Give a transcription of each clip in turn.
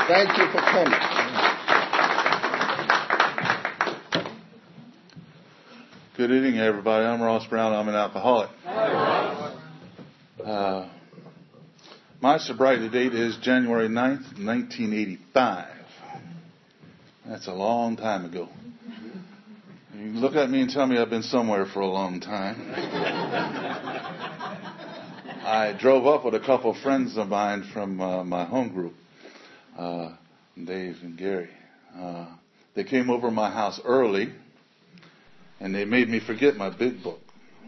Thank you for coming. Good evening, everybody. I'm Ross Brown. I'm an alcoholic. My sobriety date is January 9th, 1985. That's a long time ago. You can look at me and tell me I've been somewhere for a long time. I drove up with a couple of friends of mine from my home group, Dave and Gary. They came over to my house early, and they made me forget my big book.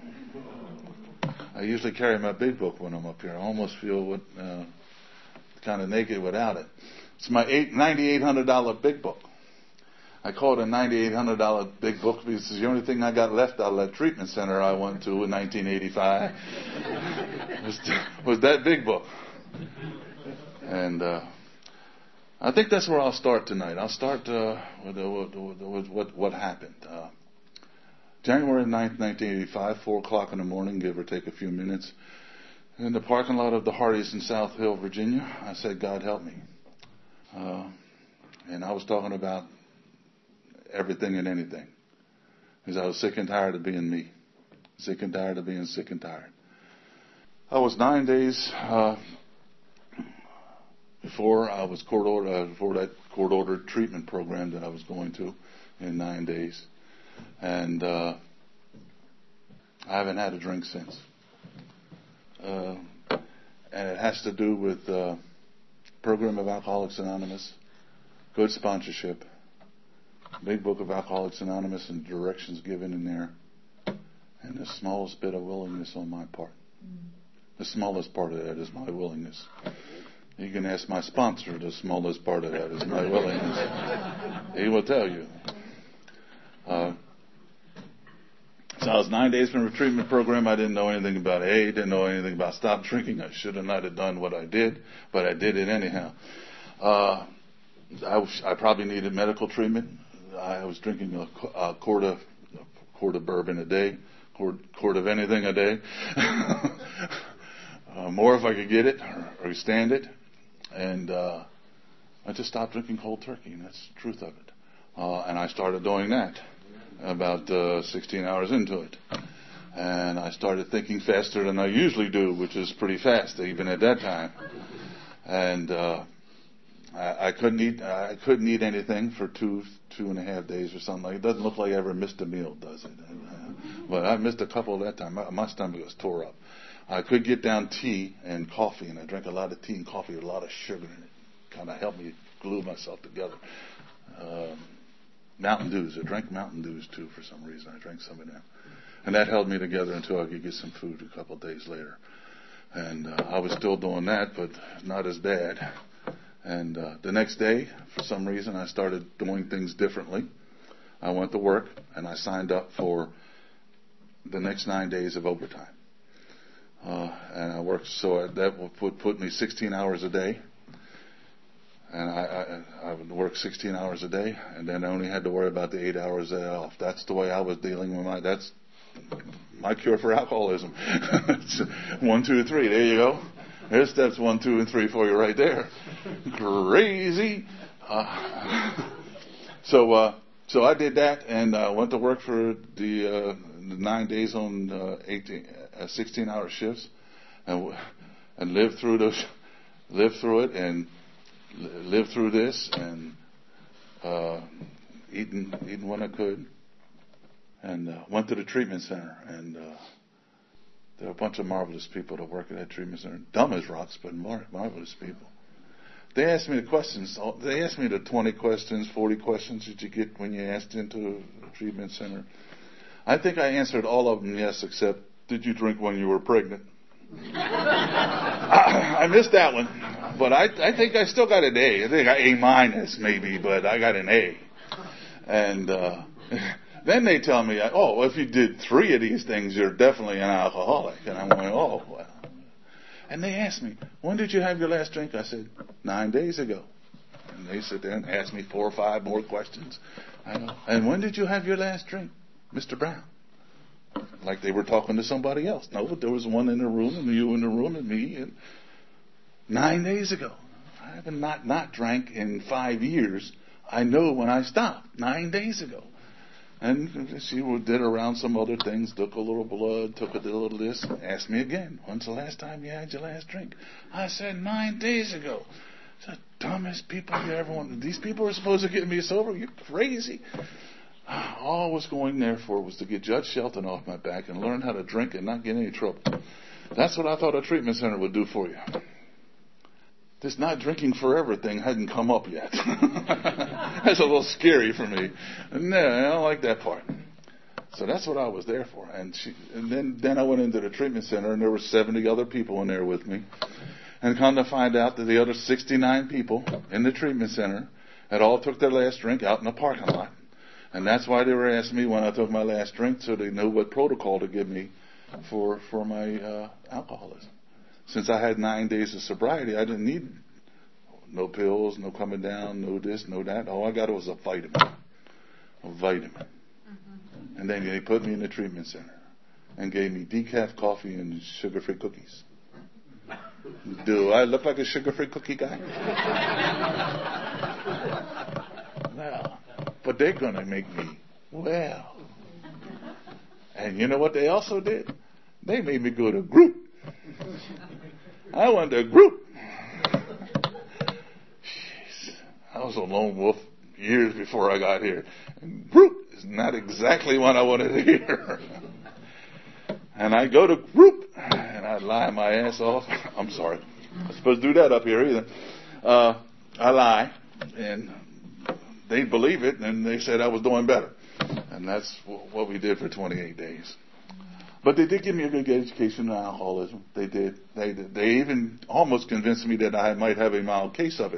I usually carry my big book when I'm up here. I almost feel kind of naked without it. It's my $9,800 big book. I call it a $9,800 big book because it's the only thing I got left out of that treatment center I went to in 1985 was that big book. And I think that's where I'll start tonight. I'll start with what happened. January 9th, 1985, 4 o'clock in the morning, give or take a few minutes, in the parking lot of the Hardee's in South Hill, Virginia, I said, God help me. And I was talking about everything and anything. Because I was sick and tired of being me. Sick and tired of being sick and tired. I was 9 days before I was for that court-ordered treatment program that I was going to in 9 days. And I haven't had a drink since. And it has to do with program of Alcoholics Anonymous, good sponsorship, big book of Alcoholics Anonymous and directions given in there, and the smallest bit of willingness on my part. The smallest part of that is my willingness. You can ask my sponsor, the smallest part of that is my willingness. He will tell you. So I was 9 days from the treatment program. I didn't know anything about AA, didn't know anything about stop drinking. I should have not have done what I did, but I did it anyhow. I probably needed medical treatment. I was drinking a quart of bourbon a day, quart of anything a day. More if I could get it or stand it. And I just stopped drinking cold turkey, and that's the truth of it. And I started doing that about 16 hours into it. And I started thinking faster than I usually do, which is pretty fast even at that time. And I couldn't eat anything for two and a half days or something like it. It doesn't look like I ever missed a meal, does it? But I missed a couple that time. My stomach was tore up. I could get down tea and coffee, and I drank a lot of tea and coffee with a lot of sugar in it. Kind of helped me glue myself together. Mountain Dews. I drank Mountain Dews too for some reason. I drank some of them. And that held me together until I could get some food a couple of days later. And I was still doing that, but not as bad. And the next day, for some reason, I started doing things differently. I went to work, and I signed up for the next 9 days of overtime. And I worked, so that would put me 16 hours a day. And I would work 16 hours a day, and then I only had to worry about the 8 hours off. That's the way I was dealing with that's my cure for alcoholism. 1, 2, 3. There you go. There's steps 1, 2, and 3 for you right there. Crazy. So I did that, and went to work for the 9 days on 16-hour shifts, and lived through it, and lived through this, and eating when I could, and went to the treatment center, and there were a bunch of marvelous people that work at that treatment center, dumb as rocks, but marvelous people. They asked me the questions. They asked me the 20 questions, 40 questions that you get when you asked into a treatment center. I think I answered all of them yes, except, did you drink when you were pregnant? I missed that one, but I think I still got an A. I think I A minus maybe, but I got an A. And then they tell me, oh, if you did 3 of these things, you're definitely an alcoholic. And I'm going, oh, well. And they asked me, when did you have your last drink? I said, 9 days ago. And they sit there and ask me 4 or 5 more questions. I go, and when did you have your last drink, Mr. Brown? Like they were talking to somebody else. No, but there was one in the room, and you in the room, and me. And 9 days ago. I haven't not drank in 5 years. I know when I stopped 9 days ago. And she did around some other things, took a little blood, took a little this, asked me again, when's the last time you had your last drink? I said 9 days ago. It's the dumbest people you ever want. These people are supposed to get me sober? You're crazy. All I was going there for was to get Judge Shelton off my back and learn how to drink and not get in any trouble. That's what I thought a treatment center would do for you. This not drinking forever thing hadn't come up yet. That's a little scary for me. No, I don't like that part. So that's what I was there for. And then I went into the treatment center, and there were 70 other people in there with me. And come to find out that the other 69 people in the treatment center had all took their last drink out in the parking lot. And that's why they were asking me when I took my last drink, so they knew what protocol to give me for my alcoholism. Since I had 9 days of sobriety, I didn't need no pills, no coming down, no this, no that. All I got was a vitamin. Mm-hmm. And then they put me in the treatment center and gave me decaf coffee and sugar-free cookies. Do I look like a sugar-free cookie guy? No. But they're going to make me well. And you know what they also did? They made me go to group. I went to group. Jeez. I was a lone wolf years before I got here. And group is not exactly what I wanted to hear. And I go to group, and I lie my ass off. I'm sorry. I'm not supposed to do that up here either. I lie, and they believe it, and they said I was doing better. And that's what we did for 28 days. But they did give me a good education on alcoholism. They did. They even almost convinced me that I might have a mild case of it.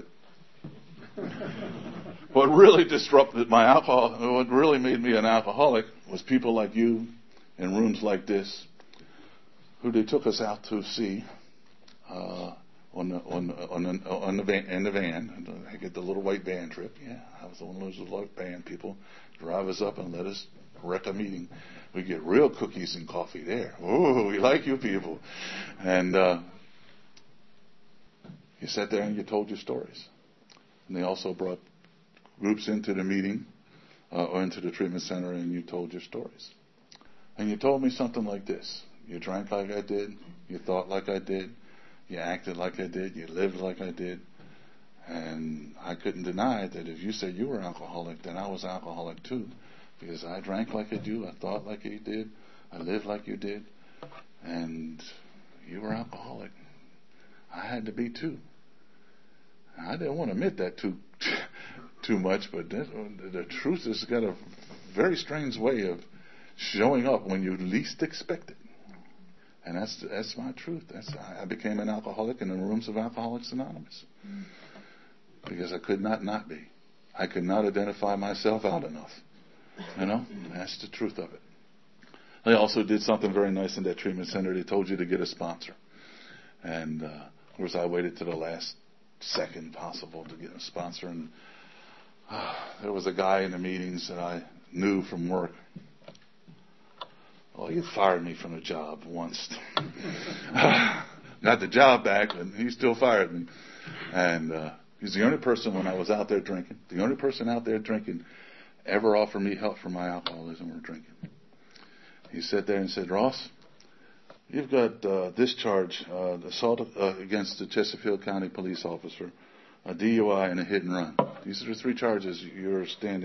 What really disrupted my alcohol, what really made me an alcoholic, was people like you in rooms like this, who they took us out to see in the van. I get the little white van trip. Yeah, I was one of those little van people. Drive us up and let us wreck a meeting. We get real cookies and coffee there. Oh, we like you people. And you sat there and you told your stories. And they also brought groups into the meeting or into the treatment center, and you told your stories. And you told me something like this. You drank like I did. You thought like I did. You acted like I did. You lived like I did. And I couldn't deny that if you said you were alcoholic, then I was alcoholic too. Because I drank like I do. I thought like you did. I lived like you did. And you were alcoholic. I had to be too. I didn't want to admit that too much, but the truth has got a very strange way of showing up when you least expect it. And that's my truth. I became an alcoholic in the rooms of Alcoholics Anonymous. Because I could not be. I could not identify myself out enough. You know? That's the truth of it. They also did something very nice in that treatment center. They told you to get a sponsor. And, of course, I waited to the last second possible to get a sponsor. And there was a guy in the meetings that I knew from work. Well, he fired me from a job once. Got the job back, but he still fired me. And he's the only person when I was out there drinking, the only person out there drinking ever offered me help for my alcoholism or drinking. He sat there and said, Ross, you've got this charge, assault against the Chesterfield County police officer, a DUI, and a hit and run. These are the 3 charges you're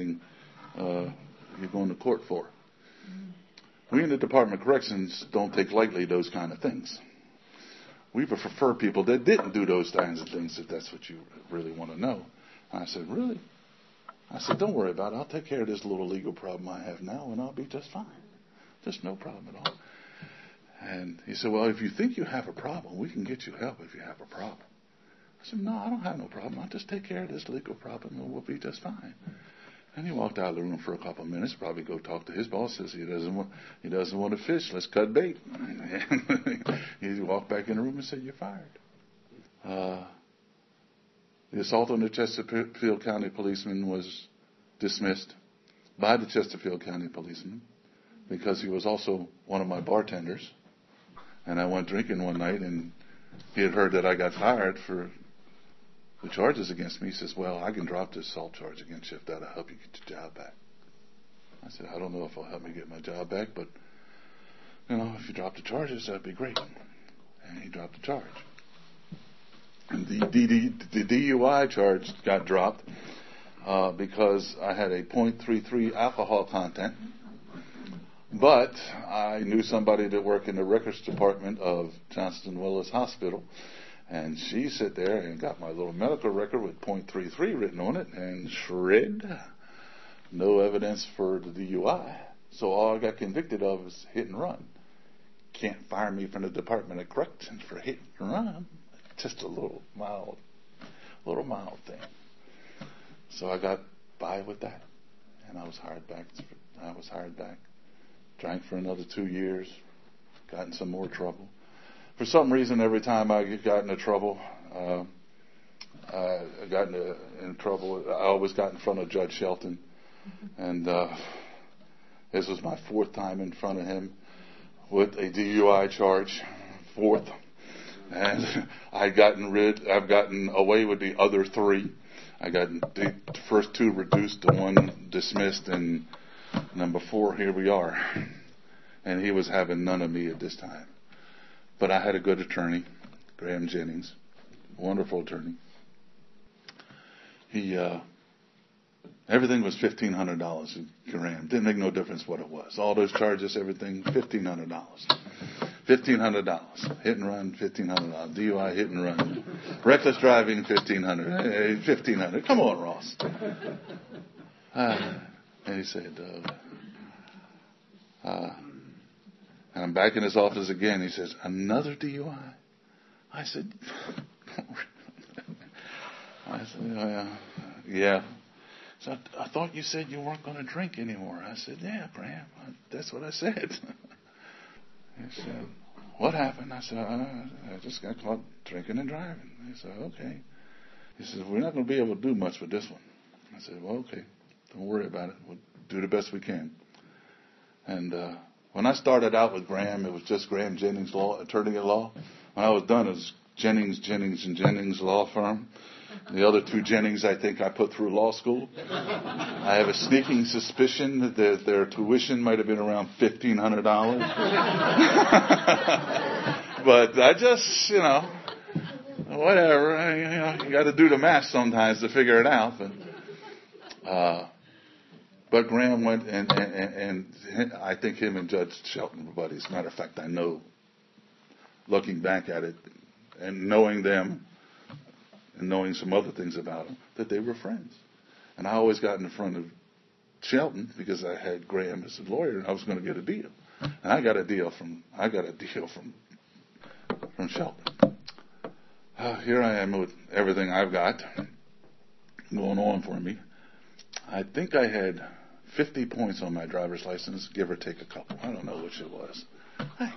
going to court for. We in the Department of Corrections don't take lightly those kind of things. We prefer people that didn't do those kinds of things, if that's what you really want to know. And I said, really? I said, don't worry about it. I'll take care of this little legal problem I have now, and I'll be just fine. Just no problem at all. And he said, well, if you think you have a problem, we can get you help if you have a problem. I said, no, I don't have no problem. I'll just take care of this legal problem, and we'll be just fine. And he walked out of the room for a couple of minutes, probably go talk to his boss, says he doesn't want to fish, let's cut bait. He walked back in the room and said, you're fired. The assault on the Chesterfield County policeman was dismissed by the Chesterfield County policeman because he was also one of my bartenders. And I went drinking one night, and he had heard that I got fired for the charges against me. He says, well, I can drop this assault charge against you if that'll help you get your job back. I said, I don't know if it'll help me get my job back, but, if you drop the charges, that'd be great. And he dropped the charge. And the DUI charge got dropped because I had a .33 alcohol content. But I knew somebody that worked in the records department of Johnston Willis Hospital, and she sat there and got my little medical record with .33 written on it, and shred, no evidence for the DUI. So all I got convicted of is hit and run. Can't fire me from the Department of Corrections for hit and run. Just a little mild thing. So I got by with that, and I was hired back. Drank for another 2 years, got in some more trouble. For some reason, every time I got into trouble, I always got in front of Judge Shelton. And this was my 4th time in front of him with a DUI charge, 4th. And I've gotten away with the other 3. I got the first 2 reduced to 1 dismissed, and number 4, here we are. And he was having none of me at this time. But I had a good attorney, Graham Jennings, wonderful attorney. Everything was $1,500. Graham didn't make no difference what it was. All those charges, everything, $1,500. $1,500. Hit and run, $1,500. DUI, hit and run. Reckless driving, $1,500. $1,500. Come on, Ross. And he said, and I'm back in his office again. He says, another DUI? I said, yeah. So I thought you said you weren't going to drink anymore. I said, yeah, Graham, that's what I said. He said, what happened? I said, I just got caught drinking and driving. He said, okay. He said, we're not going to be able to do much with this one. I said, well, okay, don't worry about it. We'll do the best we can. And when I started out with Graham, it was just Graham Jennings Attorney at Law. When I was done, it was Jennings and Jennings Law Firm. The other 2 Jennings, I think I put through law school. I have a sneaking suspicion that their tuition might have been around $1,500. But I just, whatever. You got to do the math sometimes to figure it out. But Graham went, and I think him and Judge Shelton were buddies. As a matter of fact, I know, looking back at it and knowing them, and knowing some other things about them, that they were friends. And I always got in front of Shelton because I had Graham as a lawyer, and I was going to get a deal. And I got a deal from Shelton. Here I am with everything I've got going on for me. I think I had 50 points on my driver's license, give or take a couple. I don't know which it was. I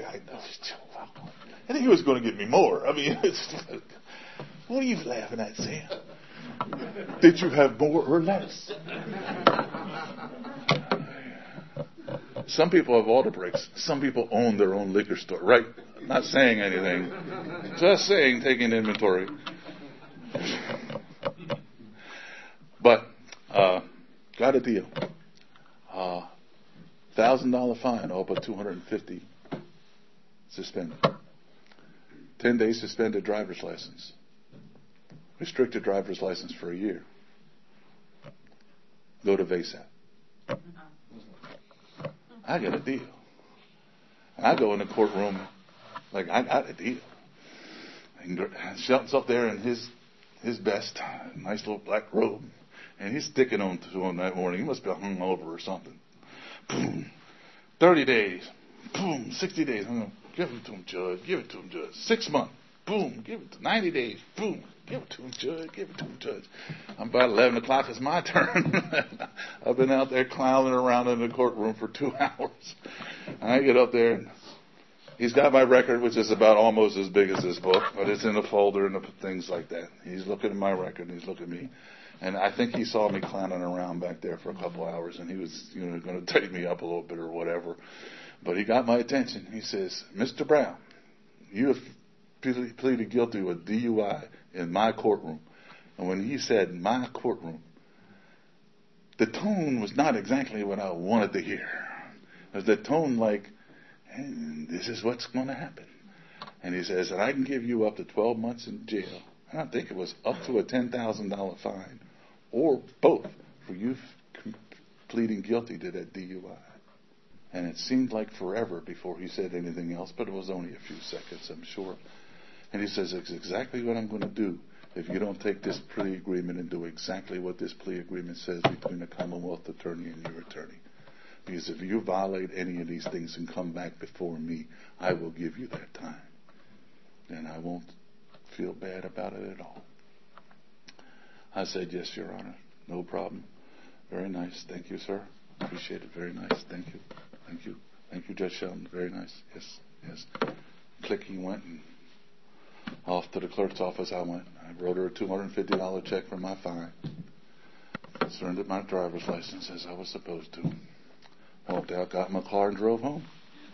think he was going to give me more. I mean, what are you laughing at, Sam? Did you have more or less? Some people have auto breaks. Some people own their own liquor store, right? Not saying anything. Just saying, taking inventory. But got a deal. $1,000 fine, all but $250 suspended. 10 days suspended driver's license. Restricted driver's license for a year. Go to VASAP. I get a deal. I go in the courtroom like I got a deal. And Shelton's up there in his best, nice little black robe, and he's sticking on to him that morning. He must be hung over or something. Boom. 30 days. Boom. 60 days. Give it to him, Judge. Give it to him, Judge. 6 months. Boom. Give it to 90 days. Boom. Give it to him, Judge. Give it to him, Judge. I'm about 11 o'clock. It's my turn. I've been out there clowning around in the courtroom for 2 hours. And I get up there, and he's got my record, which is about almost as big as this book, but it's in a folder and things like that. He's looking at my record, and he's looking at me. And I think he saw me clowning around back there for a couple hours, and he was going to take me up a little bit or whatever. But he got my attention. He says, Mr. Brown, you have pleaded guilty with DUI in my courtroom. And when he said my courtroom, the tone was not exactly what I wanted to hear. It was the tone like, and this is what's going to happen. And he says that I can give you up to 12 months in jail. And I think it was up to a $10,000 fine, or both, for you pleading guilty to that DUI. And it seemed like forever before he said anything else, but it was only a few seconds, I'm sure. And he says, it's exactly what I'm going to do if you don't take this plea agreement and do exactly what this plea agreement says between the Commonwealth attorney and your attorney. Because if you violate any of these things and come back before me, I will give you that time. And I won't feel bad about it at all. I said, yes, Your Honor. No problem. Very nice. Thank you, sir. Appreciate it. Very nice. Thank you. Thank you. Thank you, Judge Shelton. Very nice. Yes. Yes. Click, he went, and off to the clerk's office I went. I wrote her a $250 check for my fine. Surrendered my driver's license as I was supposed to. Walked out, got in my car, and drove home.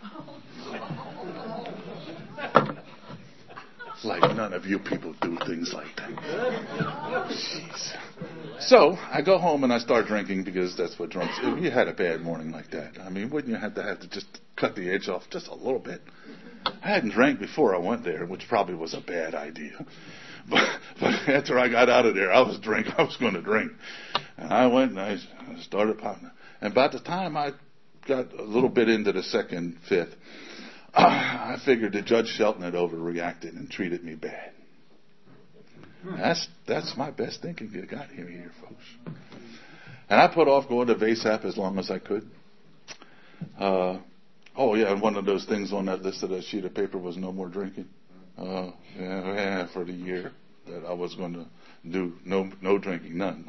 Like none of you people do things like that. Jeez. So I go home and I start drinking, because that's what drunks. If you had a bad morning like that, I mean, wouldn't you have to just cut the edge off just a little bit? I hadn't drank before I went there, which probably was a bad idea. But after I got out of there, I was going to drink. And I went and I started popping. And about the time I got a little bit into the second fifth, I figured that Judge Shelton had overreacted and treated me bad. That's my best thinking you got here, folks. And I put off going to VASAP as long as I could. And one of those things on that list of that sheet of paper was no more drinking. For the year that I was going to do no drinking, none.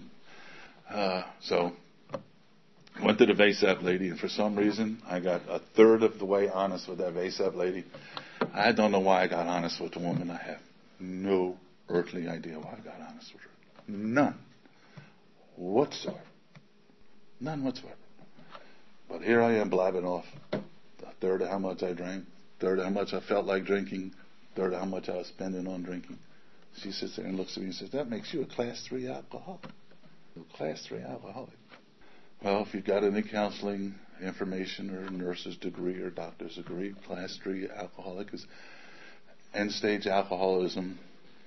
So went to the VASAP lady, and for some reason I got a third of the way honest with that VASAP lady. I don't know why I got honest with the woman. I have no earthly idea why I got honest with her. None whatsoever. None whatsoever. But here I am blabbing off a third of how much I drank, third of how much I felt like drinking, third of how much I was spending on drinking. She sits there and looks at me and says, that makes you a Class 3 alcoholic. A Class 3 alcoholic. Well, if you've got any counseling information or nurse's degree or doctor's degree, Class 3 alcoholic is end-stage alcoholism,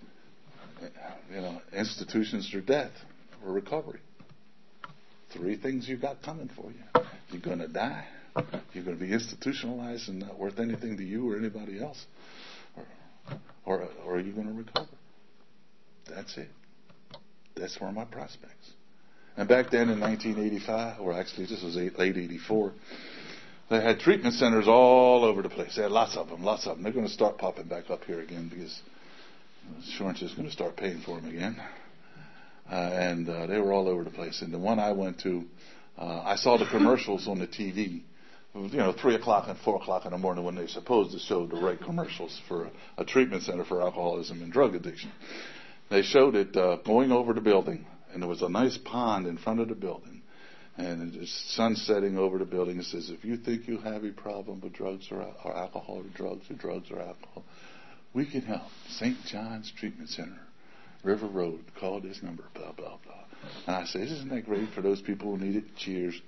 institutions through death or recovery. 3 things you've got coming for you. You're going to die. You're going to be institutionalized and not worth anything to you or anybody else. Or are you going to recover? That's it. That's where my prospects. And back then in 1985, or actually this was late 84, they had treatment centers all over the place. They had lots of them. They're going to start popping back up here again because insurance is going to start paying for them again. And they were all over the place. And the one I went to, I saw the commercials on the TV, 3 o'clock and 4 o'clock in the morning when they're supposed to show the right commercials for a treatment center for alcoholism and drug addiction. They showed it going over the building, and there was a nice pond in front of the building. And the sun setting over the building. It says, if you think you have a problem with drugs or alcohol or drugs or alcohol, we can help. St. John's Treatment Center, River Road, call this number, blah, blah, blah. And I say, isn't that great for those people who need it? Cheers.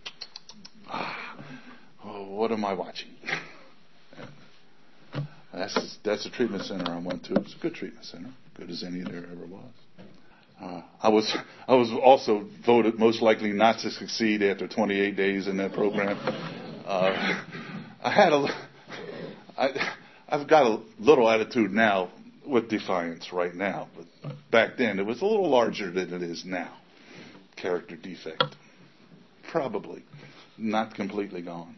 What am I watching? That's a treatment center I went to. It's a good treatment center, good as any there ever was. I was also voted most likely not to succeed after 28 days in that program. I've got a little attitude now with defiance right now, but back then it was a little larger than it is now. Character defect, probably not completely gone.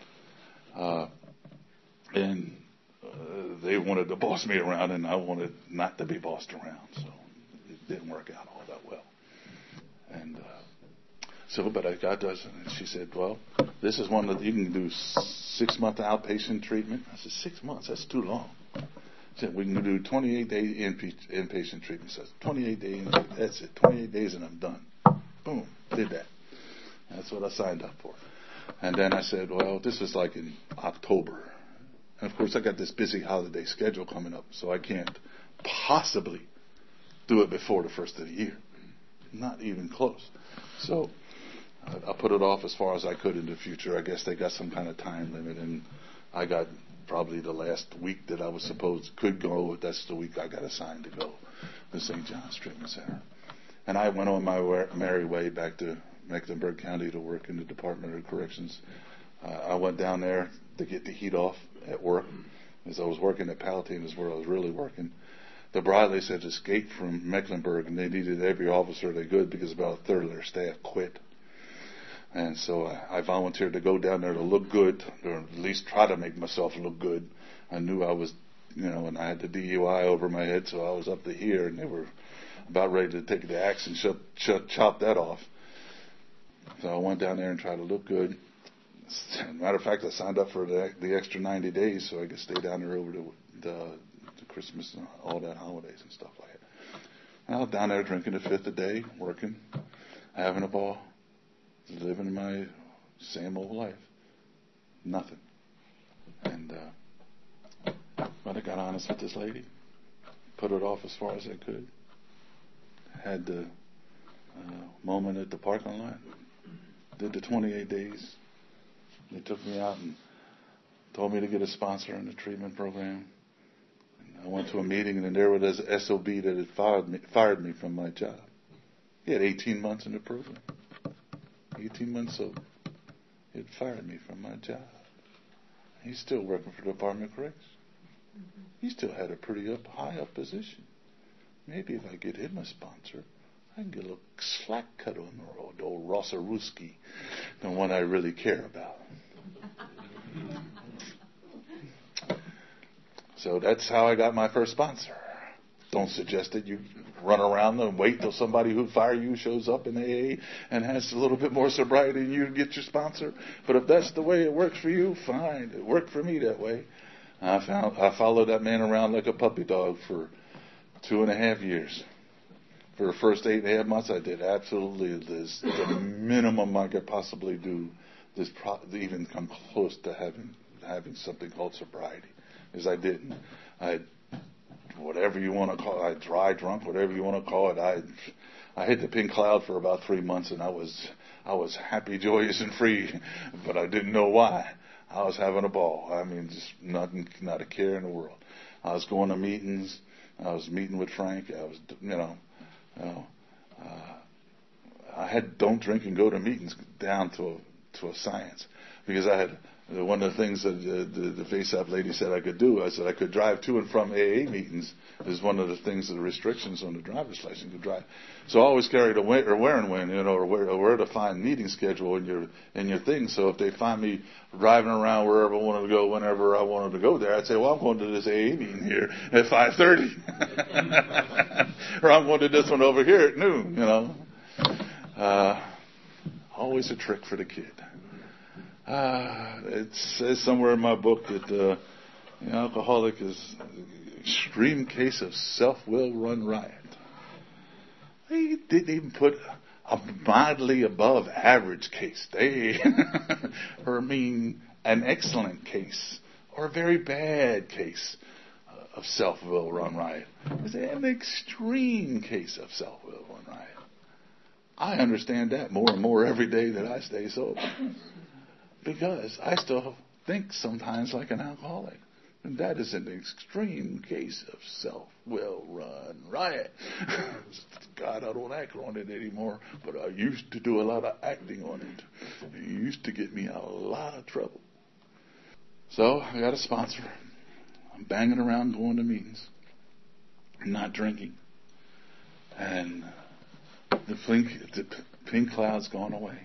And they wanted to boss me around, and I wanted not to be bossed around, so it didn't work out all that well. And but I got this, and she said, well, this is one that you can do 6-month outpatient treatment. I said, 6 months? That's too long. She said, we can do 28-day inpatient treatment. She said, 28 days, that's it, 28 days and I'm done. Boom, did that. That's what I signed up for. And then I said, well, this was like in October. And of course I got this busy holiday schedule coming up, so I can't possibly do it before the first of the year. Not even close. So I put it off as far as I could in the future. I guess they got some kind of time limit, and I got probably the last week that I was could go. That's the week I got assigned to go to St. John's Treatment Center. And I went on my merry way back to Mecklenburg County to work in the Department of Corrections. I went down there to get the heat off at work, as I was working at Palatine is where I was really working. The Bradleys had escaped from Mecklenburg, and they needed every officer they could because about a third of their staff quit. And so I volunteered to go down there to look good, or at least try to make myself look good. I knew I was, and I had the DUI over my head, so I was up to here, and they were about ready to take the axe and chop that off. So I went down there and tried to look good. As a matter of fact, I signed up for the extra 90 days so I could stay down there over the Christmas and all that holidays and stuff like that. I was down there drinking the fifth a day, working, having a ball, living my same old life. Nothing. And but I got honest with this lady, put it off as far as I could. Had the moment at the parking lot, did the 28 days. They took me out and told me to get a sponsor in the treatment program. And I went to a meeting, and there was an SOB that had fired me from my job. He had 18 months in the program. 18 months sober. He had fired me from my job. He's still working for the Department of Corrections. He still had a pretty high up position. Maybe if I get him a sponsor, I can get a little slack cut on the old Rossaruski, the one I really care about. So that's how I got my first sponsor. Don't suggest that you run around and wait till somebody who fired you shows up in AA and has a little bit more sobriety than you to get your sponsor. But if that's the way it works for you, fine. It worked for me that way. I followed that man around like a puppy dog for 2.5 years. For the first 8.5 months, I did absolutely the minimum I could possibly do to even come close to having something called sobriety, because I didn't. Whatever you want to call it, dry drunk, whatever you want to call it. I hit the pink cloud for about 3 months, and I was happy, joyous, and free, but I didn't know why. I was having a ball. I mean, just not a care in the world. I was going to meetings. I was meeting with Frank. I was, I had don't drink and go to meetings down to a science, because I had one of the things that the face-up lady said I could do. I said I could drive to and from AA meetings. Is one of the things, the restrictions on the driver's license to drive. So I always carried where to find meeting schedule in your thing. So if they find me driving around wherever I wanted to go, whenever I wanted to go there, I'd say, well, I'm going to this AA meeting here at 5:30, or I'm going to this one over here at noon. Always a trick for the kid. It says somewhere in my book that the alcoholic is an extreme case of self-will run riot. They didn't even put a mildly above average case. Or an excellent case or a very bad case of self-will run riot. It's an extreme case of self-will run riot. I understand that more and more every day that I stay sober. Because I still think sometimes like an alcoholic. And that is an extreme case of self-will run riot. God, I don't act on it anymore, but I used to do a lot of acting on it. It used to get me out of a lot of trouble. So I got a sponsor. I'm banging around going to meetings. I'm not drinking. And the pink cloud's gone away.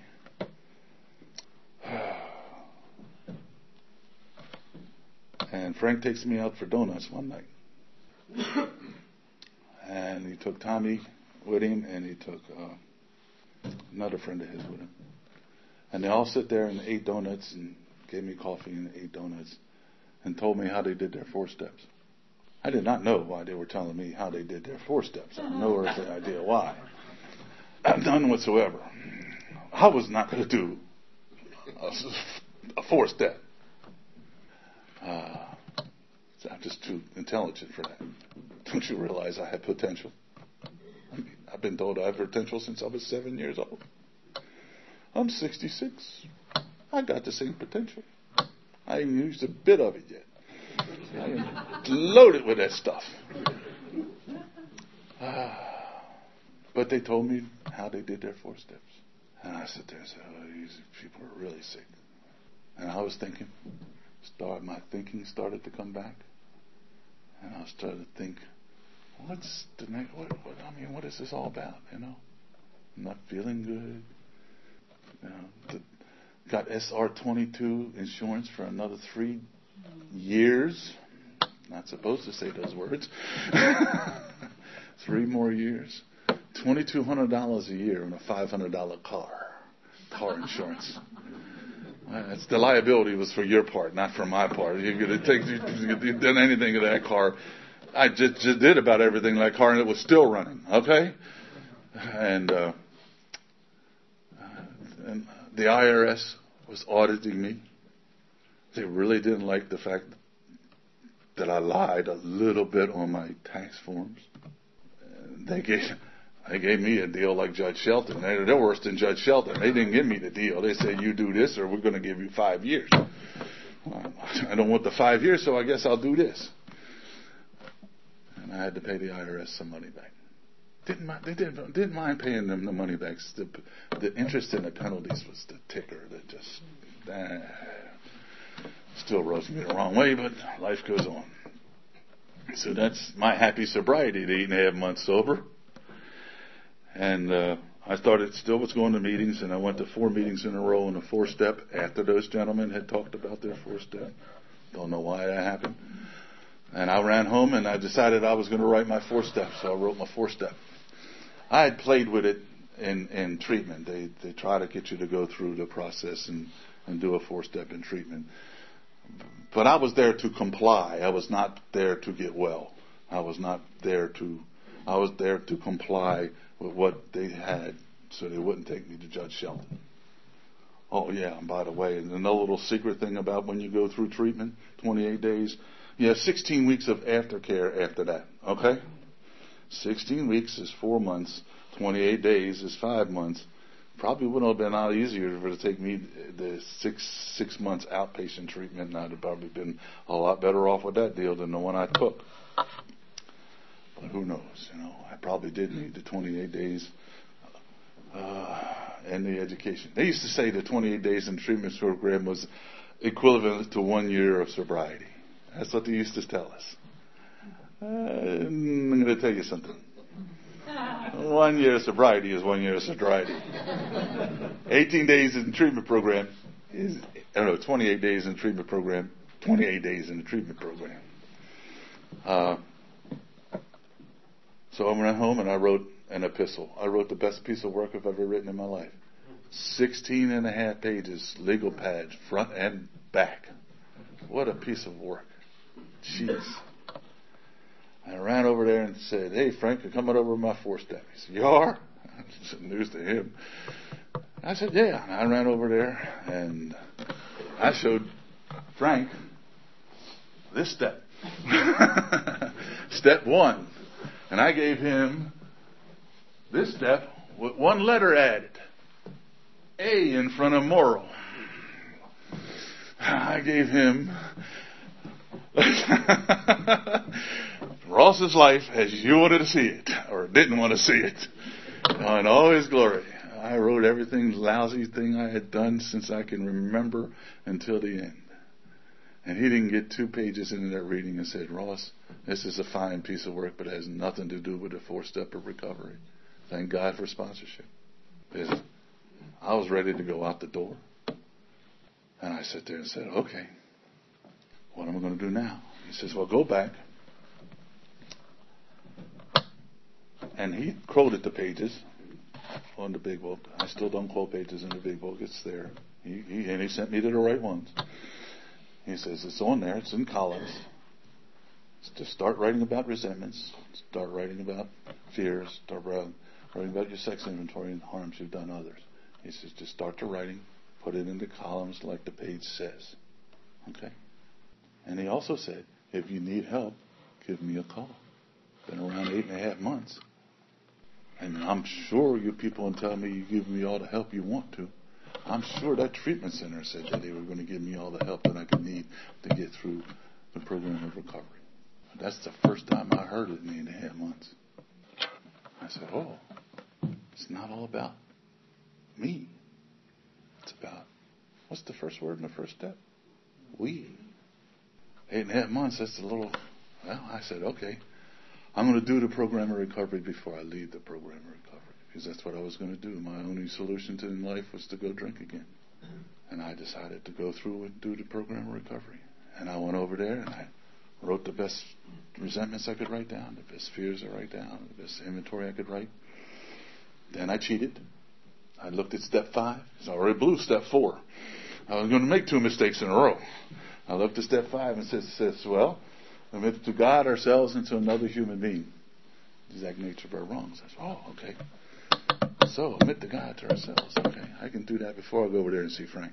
And Frank takes me out for donuts one night. And he took Tommy with him, and he took another friend of his with him. And they all sit there and ate donuts and gave me coffee and ate donuts and told me how they did their 4 steps. I did not know why they were telling me how they did their 4 steps. I have no earthly idea why. None whatsoever. I was not going to do a 4-step. I'm just too intelligent for that. Don't you realize I have potential? I've been told I have potential since I was 7 years old. I'm 66. I got the same potential. I ain't used a bit of it yet. I am loaded with that stuff. But they told me how they did their 4 steps. And I sat there and said, oh, these people are really sick. And I was thinking, my thinking started to come back. And I started to think, what's the next, what is this all about, I'm not feeling good. Got SR22 insurance for another 3 years. Not supposed to say those words. 3 more years. $2,200 a year on a $500 car insurance. That's the liability was for your part, not for my part. You've done anything to that car. I just did about everything in that car, and it was still running. Okay, and the IRS was auditing me. They really didn't like the fact that I lied a little bit on my tax forms. They gave me a deal like Judge Shelton. They're worse than Judge Shelton. They didn't give me the deal. They said, you do this or we're going to give you 5 years. Well, I don't want the 5 years, so I guess I'll do this. And I had to pay the IRS some money back. Didn't mind paying them the money back. The interest in the penalties was the ticker that just still rubs me the wrong way, but life goes on. So that's my happy sobriety, the 8.5 months sober. And I still was going to meetings, and I went to 4 meetings in a row in a 4-step after those gentlemen had talked about their 4-step. Don't know why that happened. And I ran home, and I decided I was going to write my 4-step, so I wrote my 4-step. I had played with it in treatment. They try to get you to go through the process and do a 4-step in treatment. But I was there to comply. I was not there to get well. I was there to comply with what they had so they wouldn't take me to Judge Shelton. Oh, yeah, and by the way, another little secret thing about when you go through treatment, 28 days, you have 16 weeks of aftercare after that, okay? 16 weeks is 4 months, 28 days is 5 months. Probably wouldn't have been a lot easier for it to take me the six months outpatient treatment, and I'd have probably been a lot better off with that deal than the one I took. But who knows, I probably did need the 28 days and the education. They used to say the 28 days in treatment program was equivalent to 1 year of sobriety. That's what they used to tell us. I'm going to tell you something. 1 year of sobriety is 1 year of sobriety. 18 days in the treatment program 28 days in the treatment program, 28 days in the treatment program. So I went home and I wrote an epistle. I wrote the best piece of work I've ever written in my life. 16 and a half pages, legal pads, front and back. What a piece of work. Jeez. I ran over there and said, hey, Frank, I'm coming over with my 4-step. He said, you are? It's news to him. I said, yeah. And I ran over there and I showed Frank this step. Step 1. And I gave him this step with 1 letter added. A in front of moral. I gave him Ross's life as you wanted to see it, or didn't want to see it, in all his glory. I wrote everything lousy thing I had done since I can remember until the end. And he didn't get 2 pages into that reading and said, Ross, this is a fine piece of work, but it has nothing to do with the 4-step of recovery. Thank God for sponsorship. Because I was ready to go out the door. And I sat there and said, okay, what am I going to do now? He says, well, go back. And he quoted the pages on the big book. I still don't quote pages in the big book. It's there. He sent me to the right ones. He says, it's on there. It's in columns. Just start writing about resentments. Start writing about fears. Start writing about your sex inventory and harms you've done others. He says, just start the writing. Put it into columns like the page says. Okay? And he also said, if you need help, give me a call. Been around 8.5 months. And I'm sure you people will tell me you give me all the help you want to. I'm sure that treatment center said that they were going to give me all the help that I could need to get through the program of recovery. That's the first time I heard it in 8.5 months. I said, oh, it's not all about me. It's about, what's the first word in the first step? We. 8.5 months, that's a little, well, I said, okay, I'm going to do the program of recovery before I leave the program of recovery, because that's what I was going to do. My only solution to in life was to go drink again. And I decided to go through and do the program of recovery. And I went over there and I wrote the best resentments I could write down, the best fears I write down, the best inventory I could write. Then I cheated. I looked at step 5, because I already blew step 4. I was going to make 2 mistakes in a row. I looked at step 5 and says, well, admit to God, ourselves, and to another human being the exact nature of our wrongs. I said, oh, okay. So, admit to God, to ourselves. Okay, I can do that before I go over there and see Frank.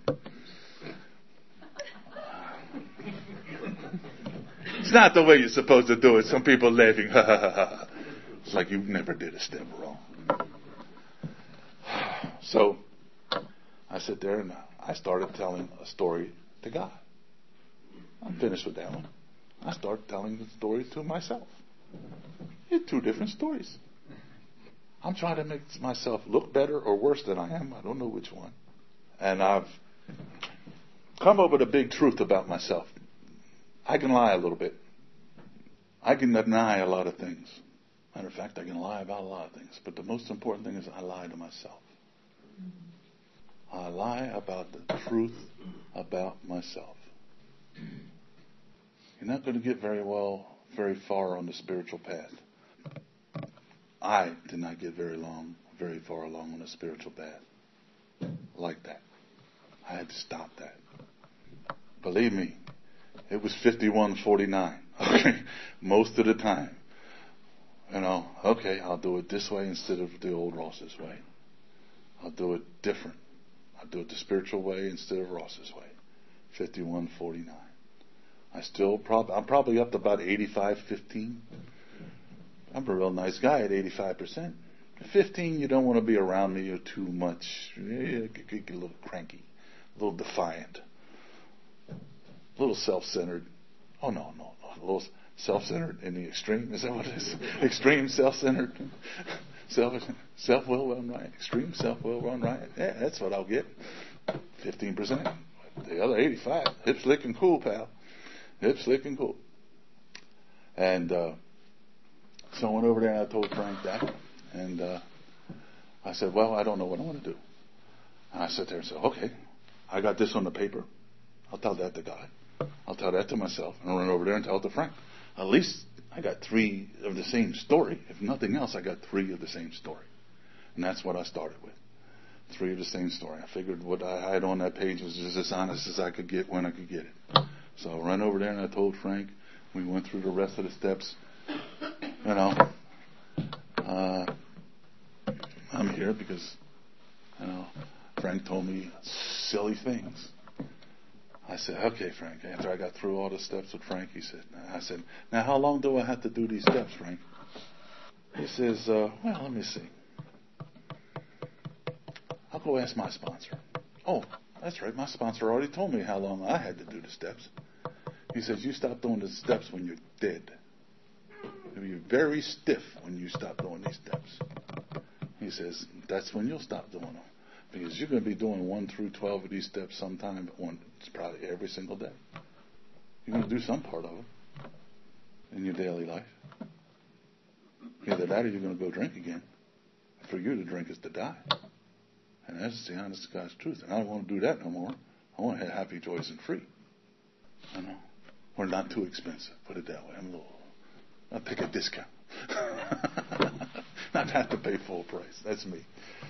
It's not the way you're supposed to do it. Some people laughing, ha ha ha ha. It's like you never did a step wrong. So, I sit there and I started telling a story to God. I'm finished with that one. I started telling the story to myself. It's 2 different stories. I'm trying to make myself look better or worse than I am. I don't know which one. And I've come up with a big truth about myself. I can lie a little bit. I can deny a lot of things. Matter of fact, I can lie about a lot of things. But the most important thing is I lie to myself. I lie about the truth about myself. You're not going to get very far on the spiritual path. I did not get very far along on the spiritual path like that. I had to stop that. Believe me, it was 51-49. Okay, most of the time. Okay, I'll do it this way instead of the old Ross's way. I'll do it different. I'll do it the spiritual way instead of Ross's way. 51-49. I'm probably up to about 85-15. I'm a real nice guy at 85%. 15, you don't want to be around me or too much. You get a little cranky, a little defiant, a little self-centered. Oh, no. A little self-centered in the extreme. Is that what it is? Extreme self-centered. Self-will run riot. Extreme self-will run riot. Yeah, that's what I'll get. 15%. The other 85. Hip, slick, and cool, pal. Hip, slick, and cool. And so I went over there and I told Frank that. And I said, well, I don't know what I want to do. And I sat there and said, okay, I got this on the paper. I'll tell that to God. I'll tell that to myself. And I'll run over there and tell it to Frank. At least I got 3 of the same story. If nothing else, I got 3 of the same story. And that's what I started with. 3 of the same story. I figured what I had on that page was just as honest as I could get when I could get it. So I ran over there and I told Frank. We went through the rest of the steps. I'm here because, Frank told me silly things. I said, okay, Frank. After I got through all the steps with Frank, I said, now how long do I have to do these steps, Frank? He says, well, let me see. I'll go ask my sponsor. Oh, that's right. My sponsor already told me how long I had to do the steps. He says, you stop doing the steps when you're dead. You'll be very stiff when you stop doing these steps. He says, that's when you'll stop doing them. Because you're going to be doing 1 through 12 of these steps sometime, it's probably every single day. You're going to do some part of it in your daily life. Either that or you're going to go drink again. For you to drink is to die. And that's the honest to God's truth. And I don't want to do that no more. I want to have happy, joys, and free. Or not too expensive. Put it that way. I'll take a discount. Not have to pay full price. That's me.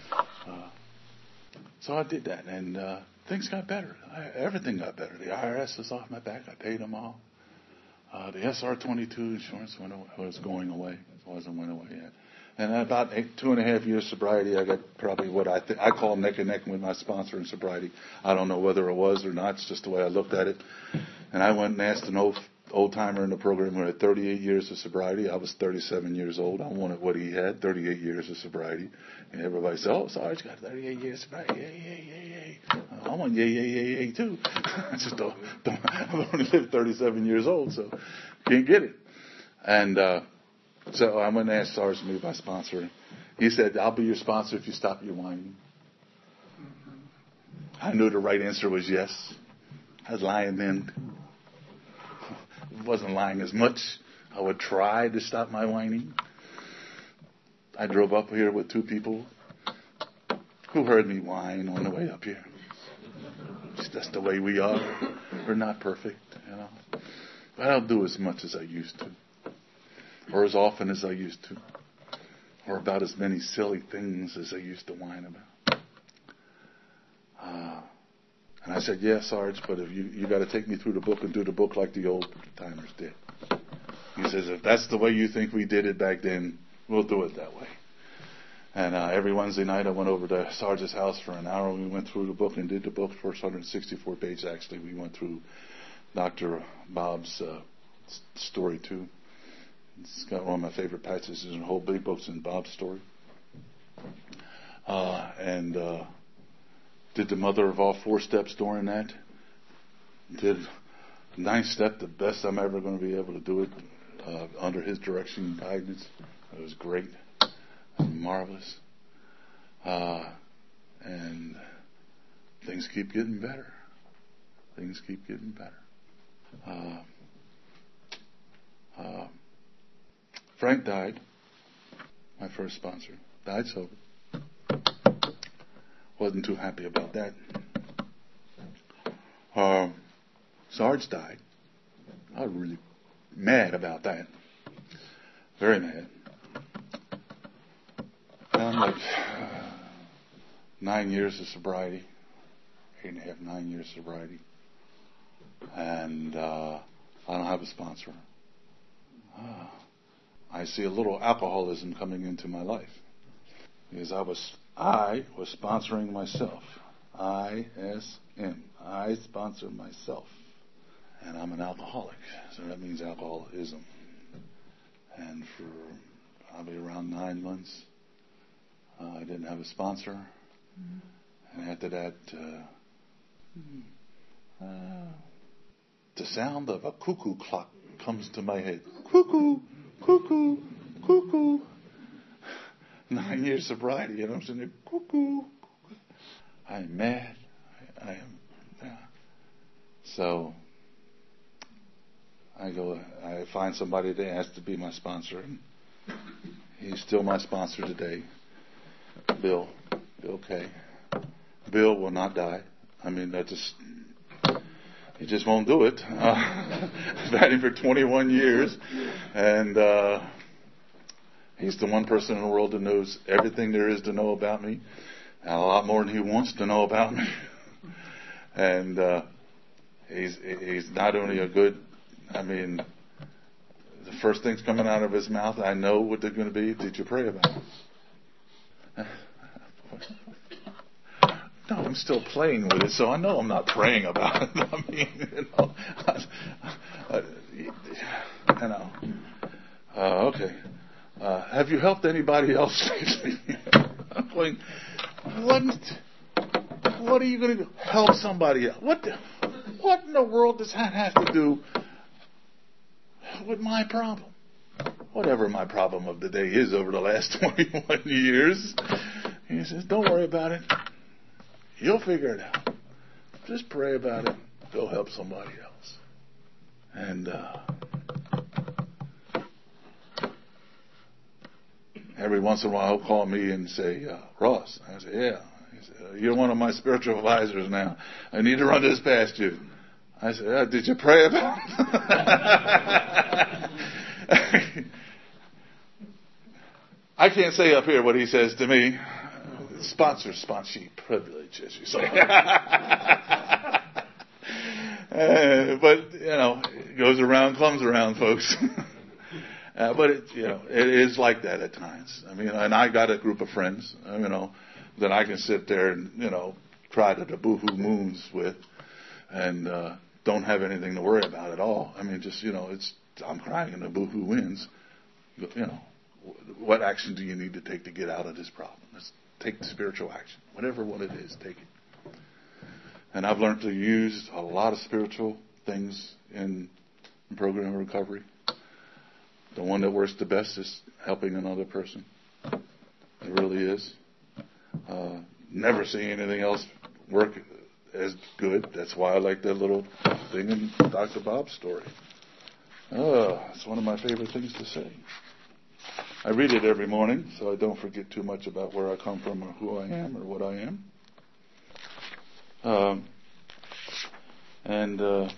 So I did that, and things got better. Everything got better. The IRS was off my back. I paid them all. The SR-22 insurance was going away. It wasn't went away yet. And at about 2.5 years sobriety, I got probably what I call neck and neck with my sponsor in sobriety. I don't know whether it was or not. It's just the way I looked at it. And I went and asked an old old timer in the program who had 38 years of sobriety. I was 37 years old. I wanted what he had, 38 years of sobriety. And everybody said, "Oh, Sarge got 38 years of sobriety. Yay. I want yay too." I just don't. I've only lived 37 years old, so can't get it. And so I went and asked Sarge to be my sponsor. He said, "I'll be your sponsor if you stop your whining." I knew the right answer was yes. I was lying then. Wasn't lying as much. I would try to stop my whining. I drove up here with two people who heard me whine on the way up here. It's just the way we are. We're not perfect, But I don't do as much as I used to, or as often as I used to, or about as many silly things as I used to whine about. And I said, "Yeah, Sarge, but if you got to take me through the book and do the book like the old timers did." He says, "If that's the way you think we did it back then, we'll do it that way." And every Wednesday night I went over to Sarge's house for an hour. We went through the book and did the book. First 164 pages, actually. We went through Dr. Bob's story, too. It's got one of my favorite passages in the whole big book's in Bob's story. And did the mother of all four steps during that. Did ninth step the best I'm ever going to be able to do it under his direction and guidance. It was great. Marvelous. And things keep getting better. Things keep getting better. Frank died. My first sponsor. Died sober. Wasn't too happy about that. Sarge died. I was really mad about that. Very mad. I'm like 9 years of sobriety. 8.5, 9 years of sobriety. And I don't have a sponsor. I see a little alcoholism coming into my life. Because I was sponsoring myself. ISM. I sponsor myself. And I'm an alcoholic. So that means alcoholism. And for probably around 9 months, I didn't have a sponsor. Mm-hmm. And after that, the sound of a cuckoo clock comes to my head. Cuckoo, cuckoo, cuckoo. 9 years sobriety, and I'm sitting there, cuckoo. I'm mad. I am. So I find somebody that asks to be my sponsor, and he's still my sponsor today. Bill K. Bill will not die. I mean, he just won't do it. I've had him for 21 years, and he's the one person in the world that knows everything there is to know about me, and a lot more than he wants to know about me. And he's not only a good, the first things coming out of his mouth, I know what they're going to be. Did you pray about it? No, I'm still playing with it, so I know I'm not praying about it. Okay. Have you helped anybody else lately? I'm going, what are you going to do? Help somebody else? What in the world does that have to do with my problem? Whatever my problem of the day is over the last 21 years. He says, don't worry about it. You'll figure it out. Just pray about it. Go help somebody else. And every once in a while he'll call me and say, Ross. I say, yeah. He said, you're one of my spiritual advisors now. I need to run this past you. I said, did you pray about it? I can't say up here what he says to me. Sponsorship privilege, as you say. But, it goes around, comes around, folks. But, it is like that at times. And I got a group of friends, that I can sit there and, cry to the boo-hoo moons with and don't have anything to worry about at all. I mean, just, I'm crying and the boo-hoo wins. What action do you need to take to get out of this problem? Let's take the spiritual action. Whatever what it is, take it. And I've learned to use a lot of spiritual things in program of recovery. The one that works the best is helping another person. It really is. Never seen anything else work as good. That's why I like that little thing in Dr. Bob's story. It's one of my favorite things to say. I read it every morning so I don't forget too much about where I come from or who I am or what I am.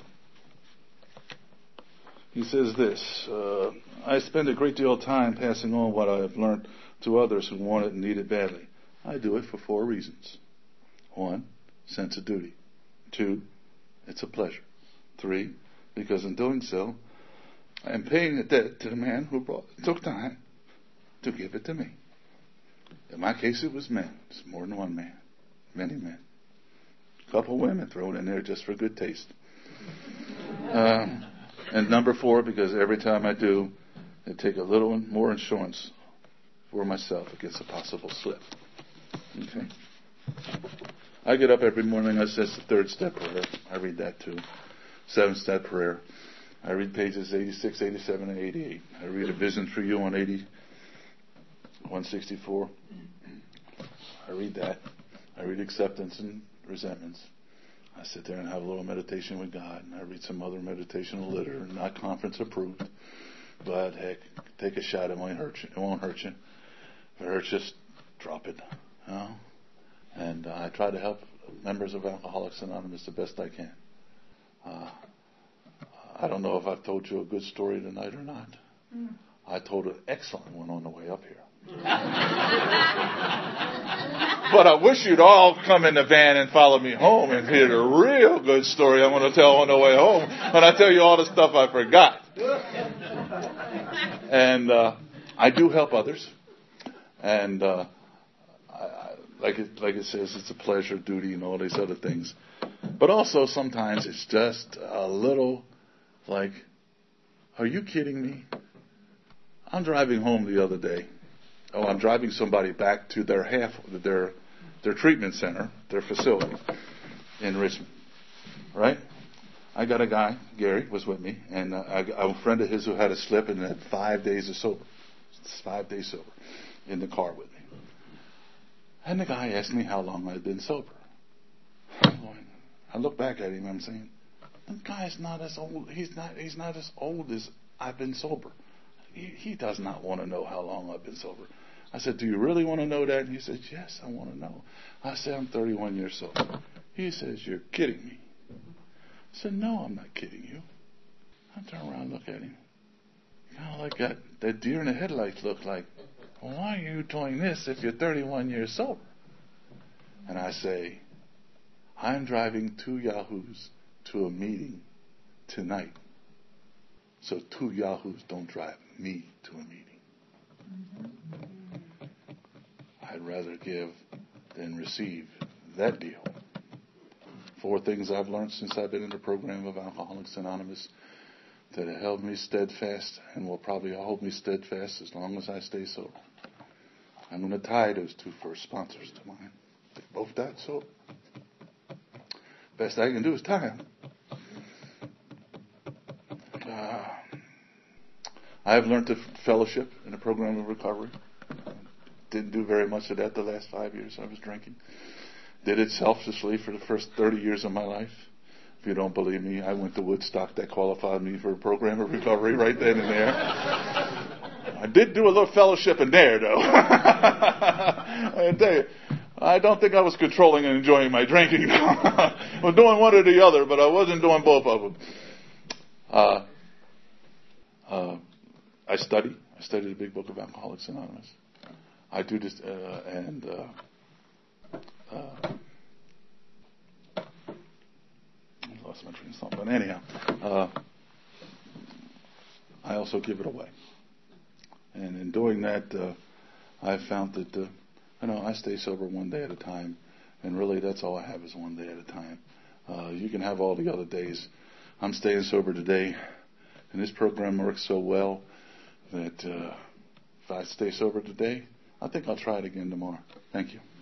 He says this, I spend a great deal of time passing on what I have learned to others who want it and need it badly. I do it for 4 reasons. 1, sense of duty. 2, it's a pleasure. 3, because in doing so, I am paying a debt to the man who took time to give it to me. In my case, it was men. It's more than one man. Many men. A couple of women thrown in there just for good taste. And number 4, because every time I do, I take a little more insurance for myself against a possible slip. Okay? I get up every morning, I say the 3rd step prayer. I read that too. 7th step prayer. I read pages 86, 87, and 88. I read A Vision for You on 164. I read that. I read Acceptance and Resentments. I sit there and have a little meditation with God, and I read some other meditational literature, not conference approved. But heck, take a shot. It won't hurt you. It won't hurt you. If it hurts, just drop it. And I try to help members of Alcoholics Anonymous the best I can. I don't know if I've told you a good story tonight or not. I told an excellent one on the way up here. But I wish you'd all come in the van and follow me home and hear the real good story I'm going to tell on the way home when I tell you all the stuff I forgot. And I do help others. And like it says, it's a pleasure, duty, and all these other things. But also sometimes it's just a little like, are you kidding me? I'm driving home the other day. I'm driving somebody back to their treatment center, their facility in Richmond. Right? I got a guy, Gary, was with me, and a friend of his who had a slip and had 5 days of sober. 5 days sober in the car with me. And the guy asked me how long I'd been sober. I look back at him and I'm saying, the guy's not as old. He's not as old as I've been sober. He does not want to know how long I've been sober. I said, do you really want to know that? And he said, yes, I want to know. I said, I'm 31 years sober. He says, you're kidding me. I said, no, I'm not kidding you. I turn around and look at him. Kind of like that deer in the headlights look like, well, why are you doing this if you're 31 years sober? And I say, I'm driving 2 Yahoos to a meeting tonight. So 2 Yahoos don't drive me to a meeting. I'd rather give than receive that deal. 4 things I've learned since I've been in the program of Alcoholics Anonymous that have held me steadfast and will probably hold me steadfast as long as I stay sober. I'm going to tie those 2 first sponsors to mine. They both died sober. Best I can do is tie them. I have learned to fellowship in a program of recovery. Didn't do very much of that the last 5 years I was drinking. Did it selflessly for the first 30 years of my life. If you don't believe me, I went to Woodstock. That qualified me for a program of recovery right then and there. I did do a little fellowship in there, though. I tell you, I don't think I was controlling and enjoying my drinking. I was doing one or the other, but I wasn't doing both of them. I study the Big Book of Alcoholics Anonymous. I do this, I lost my train of thought, but anyhow, I also give it away. And in doing that, I've found that, I stay sober one day at a time, and really that's all I have is one day at a time. You can have all the other days, I'm staying sober today, and this program works so well that if I stay sober today, I think I'll try it again tomorrow. Thank you.